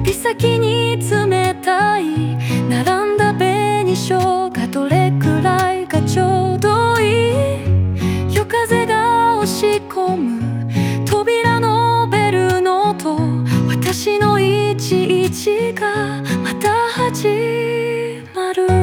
指先に冷たい並んだ紅しょうがどれくらいがちょうどいい。夜風が押し込む扉のベルの音、私の一日がまた始まる。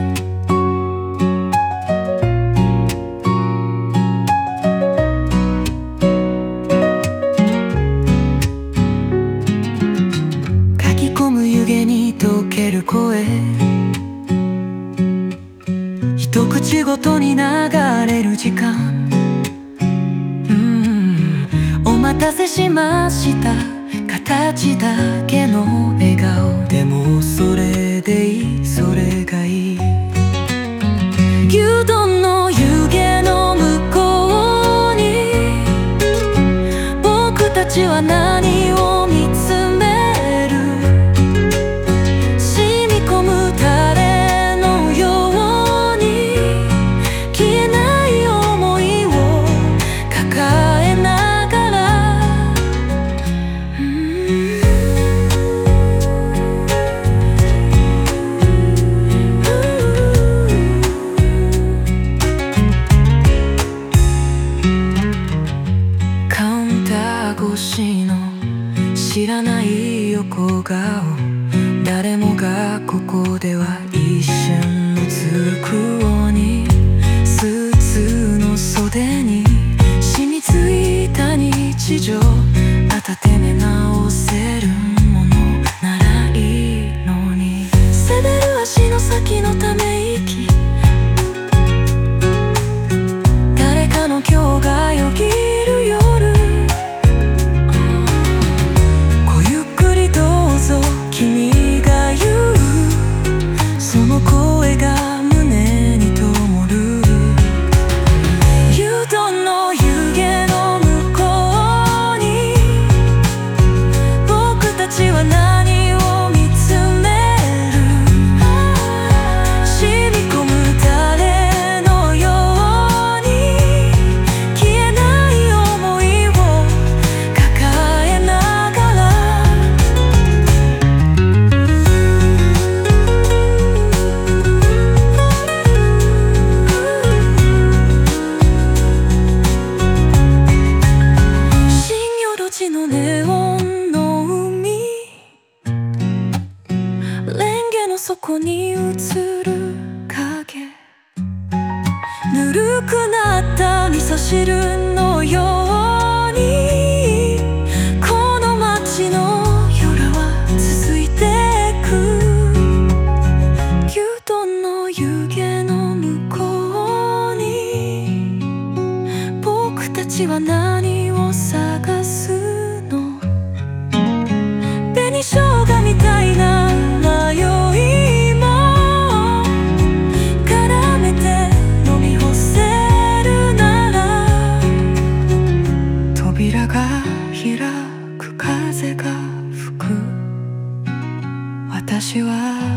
書き込む湯気に溶ける声、一口ごとに流れる時間。お待たせしました、形だけの笑顔。でもそれでいい、それがいい。牛丼の湯気の向こうに僕たちは何を見つめる。染み込むタレのように消えない想いを抱えながら、カウンター越しの知らない横顔、誰もがここでは一瞬うつくように。スーツの袖に染みついた日常、温め直せるものならいいのに。滑る足の先のため息、誰かの今日がよぎる夜。ごゆっくりどうぞ、君が言うその声が胸に灯る。牛丼の湯気の向こうに僕たちは何を見つめる。染み込むタレのように消えない想いを抱えながら、新夜路のネオンの海、レンゲの底に映る影、ぬるくなった味噌汁のようにこの街の夜は続いてく。牛丼の湯気の向こうに僕たちは何を探すの。紅生姜みたいな迷いも絡めて飲み干せるなら、扉が開く風が吹く、私は